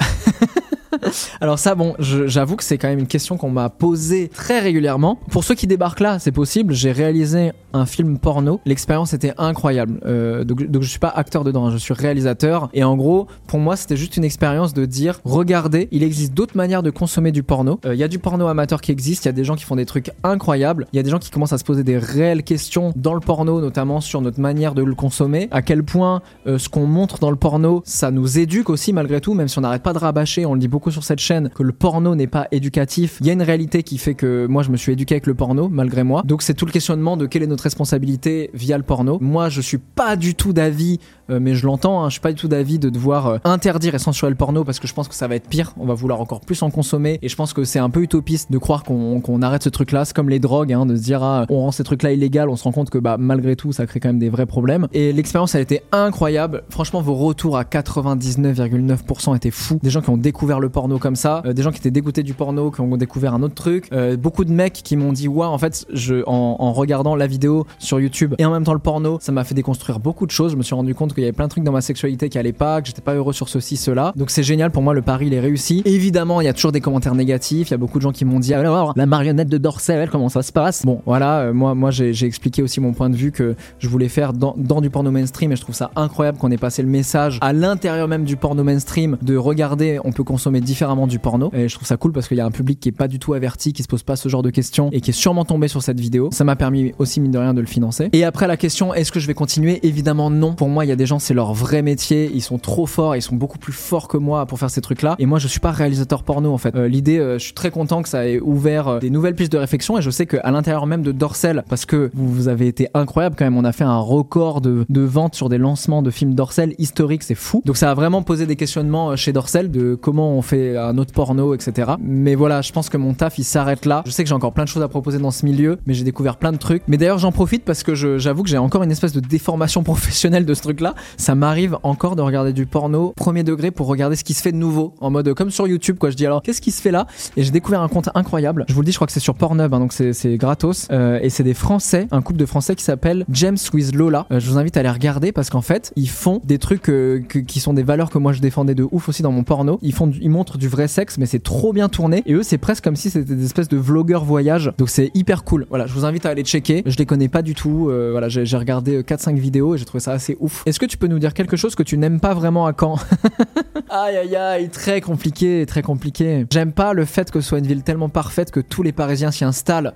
Alors ça, bon, je, j'avoue que c'est quand même une question qu'on m'a posée très régulièrement. Pour ceux qui débarquent là, c'est possible. J'ai réalisé un film porno. L'expérience était incroyable. Euh, donc, donc je suis pas acteur dedans, je suis réalisateur. Et en gros, pour moi, c'était juste une expérience de dire, regardez, il existe d'autres manières de consommer du porno. Il euh, y a du porno amateur qui existe. Il y a des gens qui font des trucs incroyables. Il y a des gens qui commencent à se poser des réelles questions dans le porno, notamment sur notre manière de le consommer. À quel point euh, ce qu'on montre dans le porno, ça nous éduque aussi malgré tout, même si on n'arrête pas de rabâcher. On le dit beaucoup sur cette chaîne que le porno n'est pas éducatif. Il y a une réalité qui fait que moi je me suis éduqué avec le porno malgré moi. Donc c'est tout le questionnement de quelle est notre responsabilité via le porno. Moi je suis pas du tout d'avis, euh, mais je l'entends, hein, je suis pas du tout d'avis de devoir euh, interdire et censurer le porno parce que je pense que ça va être pire. On va vouloir encore plus en consommer et je pense que c'est un peu utopiste de croire qu'on, qu'on arrête ce truc là. C'est comme les drogues, hein, de se dire ah, on rend ces trucs là illégaux, on se rend compte que bah malgré tout ça crée quand même des vrais problèmes. Et l'expérience a été incroyable. Franchement vos retours à quatre-vingt-dix-neuf virgule neuf pour cent étaient fous. Des gens qui ont découvert le porno comme ça, euh, des gens qui étaient dégoûtés du porno, qui ont découvert un autre truc, euh, beaucoup de mecs qui m'ont dit ouais en fait je, en, en regardant la vidéo sur YouTube et en même temps le porno, ça m'a fait déconstruire beaucoup de choses. Je me suis rendu compte qu'il y avait plein de trucs dans ma sexualité qui allaient pas, que j'étais pas heureux sur ceci, cela. Donc c'est génial pour moi, le pari il est réussi. Évidemment il y a toujours des commentaires négatifs, il y a beaucoup de gens qui m'ont dit alors la marionnette de Dorcel comment ça se passe. Bon voilà, euh, moi, moi j'ai, j'ai expliqué aussi mon point de vue que je voulais faire dans, dans du porno mainstream et je trouve ça incroyable qu'on ait passé le message à l'intérieur même du porno mainstream de regarder, on peut consommer différemment du porno, et je trouve ça cool parce qu'il y a un public qui est pas du tout averti, qui se pose pas ce genre de questions et qui est sûrement tombé sur cette vidéo. Ça m'a permis aussi mine de rien de le financer. Et après la question est-ce que je vais continuer, évidemment non. Pour moi il y a des gens c'est leur vrai métier, ils sont trop forts, ils sont beaucoup plus forts que moi pour faire ces trucs là, et moi je suis pas réalisateur porno en fait. Euh, l'idée, euh, je suis très content que ça ait ouvert euh, des nouvelles pistes de réflexion, et je sais qu'à l'intérieur même de Dorsel, parce que vous, vous avez été incroyable quand même, on a fait un record de, de ventes sur des lancements de films Dorsel historiques, c'est fou. Donc ça a vraiment posé des questionnements chez Dorsel de comment on fait un autre porno, et cetera. Mais voilà, je pense que mon taf il s'arrête là. Je sais que j'ai encore plein de choses à proposer dans ce milieu, mais j'ai découvert plein de trucs. Mais d'ailleurs j'en profite parce que je, j'avoue que j'ai encore une espèce de déformation professionnelle de ce truc là. Ça m'arrive encore de regarder du porno premier degré pour regarder ce qui se fait de nouveau, en mode comme sur YouTube quoi. Je dis alors qu'est-ce qui se fait là, et j'ai découvert un compte incroyable, je vous le dis, je crois que c'est sur Pornhub hein, donc c'est, c'est gratos, euh, et c'est des Français, un couple de Français qui s'appelle James with Lola. euh, je vous invite à les regarder parce qu'en fait ils font des trucs euh, que, qui sont des valeurs que moi je défendais de ouf aussi dans mon porno. Ils font, ils montrent du vrai sexe, mais c'est trop bien tourné, et eux c'est presque comme si c'était des espèces de vlogueurs voyage, donc c'est hyper cool. Voilà, je vous invite à aller checker, je les connais pas du tout, euh, voilà, j'ai, j'ai regardé quatre cinq vidéos et j'ai trouvé ça assez ouf. Est-ce que tu peux nous dire quelque chose que tu n'aimes pas vraiment à Caen? Aïe aïe aïe, très compliqué, très compliqué. J'aime pas le fait que ce soit une ville tellement parfaite que tous les Parisiens s'y installent.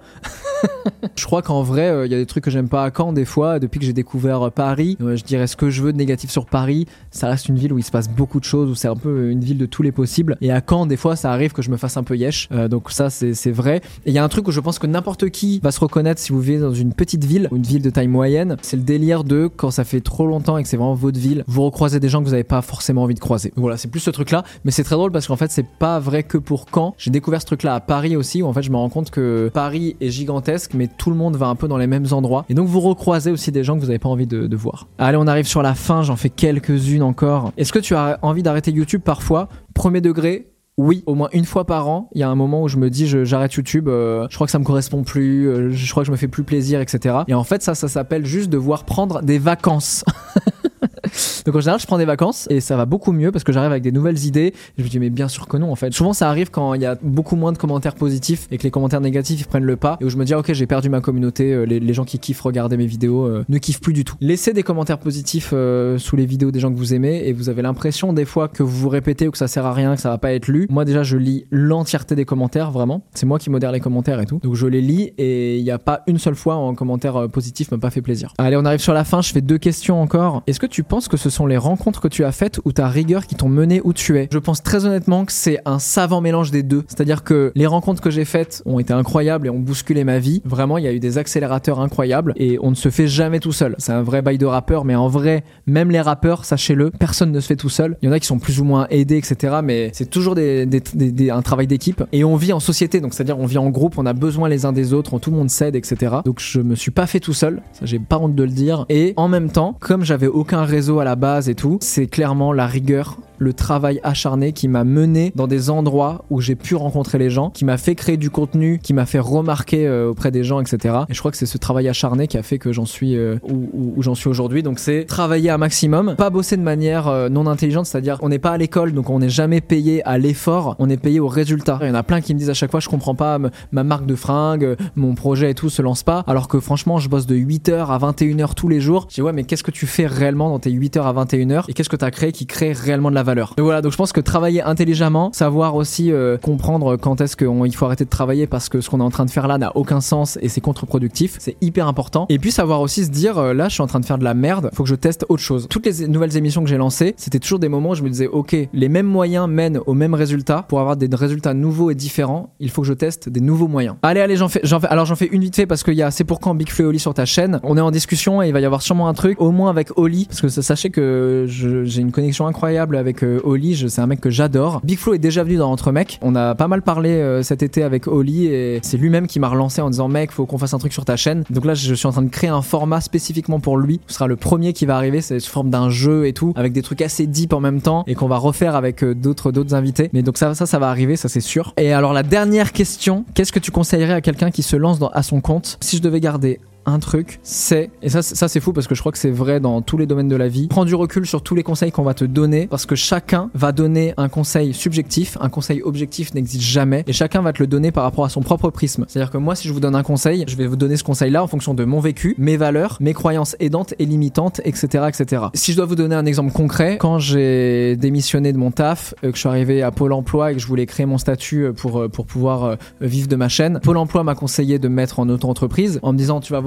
Je crois qu'en vrai, il euh, y a des trucs que j'aime pas à Caen des fois. Depuis que j'ai découvert euh, Paris, euh, je dirais ce que je veux de négatif sur Paris. Ça reste une ville où il se passe beaucoup de choses, où c'est un peu une ville de tous les possibles. Et à Caen, des fois, ça arrive que je me fasse un peu yesh. Euh, donc ça, c'est, c'est vrai. Et il y a un truc où je pense que n'importe qui va se reconnaître si vous vivez dans une petite ville ou une ville de taille moyenne. C'est le délire de quand ça fait trop longtemps et que c'est vraiment votre ville, vous recroisez des gens que vous n'avez pas forcément envie de croiser. Voilà, c'est plus ce truc-là. Mais c'est très drôle parce qu'en fait, c'est pas vrai que pour Caen. J'ai découvert ce truc-là à Paris aussi, où en fait, je me rends compte que Paris est gigantesque, mais tout le monde va un peu dans les mêmes endroits. Et donc, vous recroisez aussi des gens que vous n'avez pas envie de, de voir. Allez, on arrive sur la fin. J'en fais quelques-unes encore. Est-ce que tu as envie d'arrêter YouTube parfois? Premier degré. Oui, au moins une fois par an, il y a un moment où je me dis je, j'arrête YouTube, euh, je crois que ça me correspond plus, euh, je crois que je me fais plus plaisir, et cetera. Et en fait, ça, ça s'appelle juste devoir prendre des vacances. Donc en général je prends des vacances et ça va beaucoup mieux parce que j'arrive avec des nouvelles idées et je me dis mais bien sûr que non en fait. Souvent ça arrive quand il y a beaucoup moins de commentaires positifs et que les commentaires négatifs ils prennent le pas, et où je me dis ah, ok j'ai perdu ma communauté, les, les gens qui kiffent regarder mes vidéos euh, ne kiffent plus du tout. Laissez des commentaires positifs euh, sous les vidéos des gens que vous aimez, et vous avez l'impression des fois que vous vous répétez ou que ça sert à rien, que ça va pas être lu. Moi déjà je lis l'entièreté des commentaires, vraiment c'est moi qui modère les commentaires et tout, donc je les lis et il n'y a pas une seule fois où un commentaire euh, positif m'a pas fait plaisir. Allez, on arrive sur la fin, je fais deux questions encore. Est-ce que tu penses que ce sont les rencontres que tu as faites ou ta rigueur qui t'ont mené où tu es? Je pense très honnêtement que c'est un savant mélange des deux. C'est-à-dire que les rencontres que j'ai faites ont été incroyables et ont bousculé ma vie. Vraiment, il y a eu des accélérateurs incroyables et on ne se fait jamais tout seul. C'est un vrai bail de rappeur, mais en vrai, même les rappeurs, sachez-le, personne ne se fait tout seul. Il y en a qui sont plus ou moins aidés, et cetera. Mais c'est toujours des, des, des, des, un travail d'équipe, et on vit en société. Donc c'est-à-dire on vit en groupe, on a besoin les uns des autres, tout le monde s'aide, et cetera. Donc je me suis pas fait tout seul. Ça, j'ai pas honte de le dire. Et en même temps, comme j'avais aucun réseau à la base et tout, c'est clairement la rigueur, le travail acharné qui m'a mené dans des endroits où j'ai pu rencontrer les gens, qui m'a fait créer du contenu, qui m'a fait remarquer euh, auprès des gens, et cetera. Et je crois que c'est ce travail acharné qui a fait que j'en suis euh, où, où, où j'en suis aujourd'hui. Donc c'est travailler un maximum, pas bosser de manière euh, non intelligente, c'est-à-dire on n'est pas à l'école, donc on n'est jamais payé à l'effort, on est payé au résultat. Il y en a plein qui me disent à chaque fois je comprends pas, m- ma marque de fringues, mon projet et tout se lance pas, alors que franchement je bosse de huit heures à vingt et une heures tous les jours. Je dis ouais mais qu'est-ce que tu fais réellement dans tes huit heures à vingt et une heures, et qu'est-ce que tu as créé qui crée réellement de la valeur? Donc voilà, donc je pense que travailler intelligemment, savoir aussi euh, comprendre quand est-ce qu'il faut arrêter de travailler parce que ce qu'on est en train de faire là n'a aucun sens et c'est contre-productif, c'est hyper important. Et puis savoir aussi se dire euh, là je suis en train de faire de la merde, faut que je teste autre chose. Toutes les nouvelles émissions que j'ai lancées, c'était toujours des moments où je me disais ok, les mêmes moyens mènent au même résultat. Pour avoir des résultats nouveaux et différents, il faut que je teste des nouveaux moyens. Allez allez j'en fais, j'en fais alors j'en fais une vite fait parce qu'il y a C'est pour quand Big Flo et Oli sur ta chaîne. On est en discussion et il va y avoir sûrement un truc, au moins avec Oli, parce que sachez que je, j'ai une connexion incroyable avec euh, Oli, je, c'est un mec que j'adore. Big Flo est déjà venu dans Entre Mecs, on a pas mal parlé euh, cet été avec Oli et c'est lui-même qui m'a relancé en disant mec faut qu'on fasse un truc sur ta chaîne. Donc là je suis en train de créer un format spécifiquement pour lui, ce sera le premier qui va arriver, c'est sous forme d'un jeu et tout, avec des trucs assez deep en même temps et qu'on va refaire avec euh, d'autres, d'autres invités. Mais donc ça, ça ça va arriver, ça c'est sûr. Et alors la dernière question, qu'est-ce que tu conseillerais à quelqu'un qui se lance dans, à son compte? Si je devais garder un truc, c'est, et ça, ça c'est fou parce que je crois que c'est vrai dans tous les domaines de la vie, prends du recul sur tous les conseils qu'on va te donner, parce que chacun va donner un conseil subjectif, un conseil objectif n'existe jamais, et chacun va te le donner par rapport à son propre prisme. C'est-à-dire que moi si je vous donne un conseil, je vais vous donner ce conseil-là en fonction de mon vécu, mes valeurs, mes croyances aidantes et limitantes, et cetera, et cetera. Si je dois vous donner un exemple concret, quand j'ai démissionné de mon taf, euh, que je suis arrivé à Pôle Emploi et que je voulais créer mon statut pour, pour pouvoir euh, vivre de ma chaîne, Pôle Emploi m'a conseillé de me mettre en auto-entreprise en me disant tu vas voir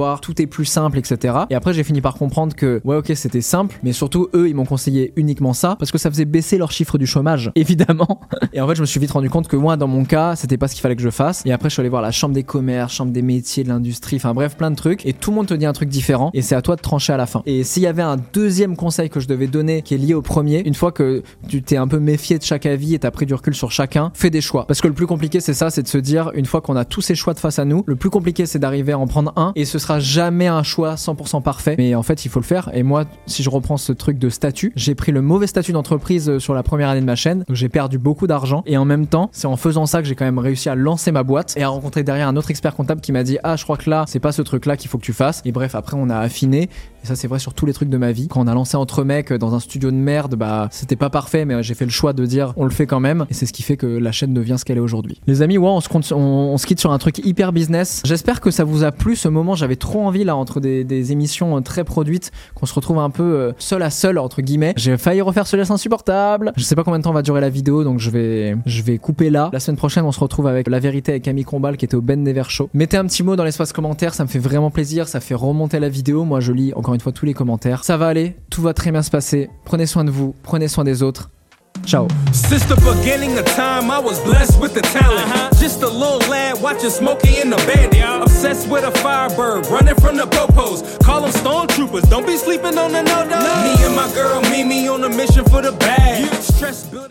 avoir, tout est plus simple, et cetera. Et après, j'ai fini par comprendre que, ouais, ok, c'était simple, mais surtout, eux, ils m'ont conseillé uniquement ça parce que ça faisait baisser leur chiffre du chômage, évidemment. Et en fait, je me suis vite rendu compte que moi, dans mon cas, c'était pas ce qu'il fallait que je fasse. Et après, je suis allé voir la chambre des commerces, chambre des métiers, de l'industrie, enfin bref, plein de trucs. Et tout le monde te dit un truc différent. Et c'est à toi de trancher à la fin. Et s'il y avait un deuxième conseil que je devais donner qui est lié au premier, une fois que tu t'es un peu méfié de chaque avis et t'as pris du recul sur chacun, fais des choix. Parce que le plus compliqué, c'est ça, c'est de se dire, une fois qu'on a tous ces choix de face à nous, le plus compliqué, c'est d'arriver à en prendre un. Et ce sera jamais un choix cent pour cent parfait. Mais en fait, il faut le faire. Et moi, si je reprends ce truc de statut, j'ai pris le mauvais statut d'entreprise sur la première année de ma chaîne. Donc j'ai perdu beaucoup d'argent. Et en même temps, c'est en faisant ça que j'ai quand même réussi à lancer ma boîte et à rencontrer derrière un autre expert comptable qui m'a dit, ah, je crois que là, c'est pas ce truc-là qu'il faut que tu fasses. Et bref, après, on a affiné. Et ça, c'est vrai sur tous les trucs de ma vie. Quand on a lancé Entre Mecs dans un studio de merde, bah, c'était pas parfait, mais j'ai fait le choix de dire, on le fait quand même. Et c'est ce qui fait que la chaîne devient ce qu'elle est aujourd'hui. Les amis, ouais, on se, compte, on, on se quitte sur un truc hyper business. J'espère que ça vous a plu ce moment. J'avais trop envie, là, entre des, des émissions très produites, qu'on se retrouve un peu seul à seul, entre guillemets. J'ai failli refaire ce geste insupportable. Je sais pas combien de temps va durer la vidéo, donc je vais, je vais couper là. La semaine prochaine, on se retrouve avec La Vérité avec Camille Combal qui était au Ben Never Show. Mettez un petit mot dans l'espace commentaire, ça me fait vraiment plaisir, ça fait remonter la vidéo. Moi, je lis encore une fois tous les commentaires. Ça va aller, tout va très bien se passer. Prenez soin de vous, prenez soin des autres. Ciao. Since the beginning of time, I was blessed with the talent. Uh-huh. Just a little lad watching Smokey and the Bandit. Yeah. Obsessed with a Firebird, running from the popos. Call them stormtroopers, don't be sleeping on the no-no. No. Me and my girl Mimi on a mission for the bag. Yeah. Stress building.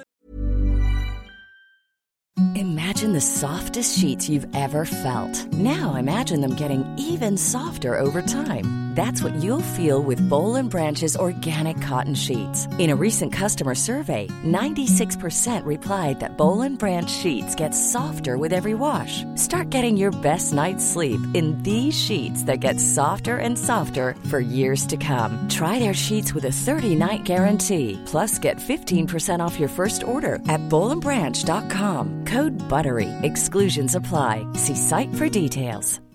Imagine the softest sheets you've ever felt. Now imagine them getting even softer over time. That's what you'll feel with Boll and Branch's organic cotton sheets. In a recent customer survey, ninety-six percent replied that Boll and Branch sheets get softer with every wash. Start getting your best night's sleep in these sheets that get softer and softer for years to come. Try their sheets with a thirty-night guarantee. Plus, get fifteen percent off your first order at boll and branch dot com. Code BUTTERY. Exclusions apply. See site for details.